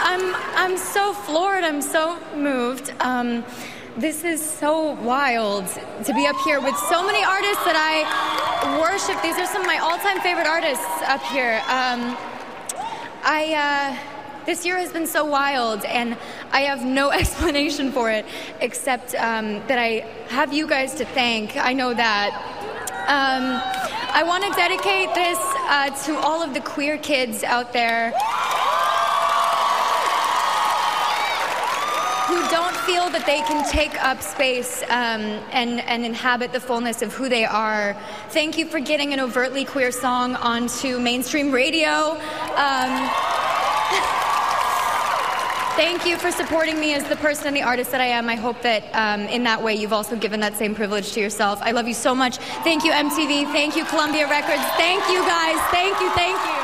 I'm so floored. I'm so moved. This is so wild to be up here with so many artists that I worship. These are some of my all-time favorite artists up here. This year has been so wild, and I have no explanation for it except that I have you guys to thank. I know that. I want to dedicate this to all of the queer kids out there who don't feel that they can take up space and inhabit the fullness of who they are. Thank you for getting an overtly queer song onto mainstream radio. Thank you for supporting me as the person and the artist that I am. I hope that in that way you've also given that same privilege to yourself. I love you so much. Thank you, MTV. Thank you, Columbia Records. Thank you, guys. Thank you, thank you.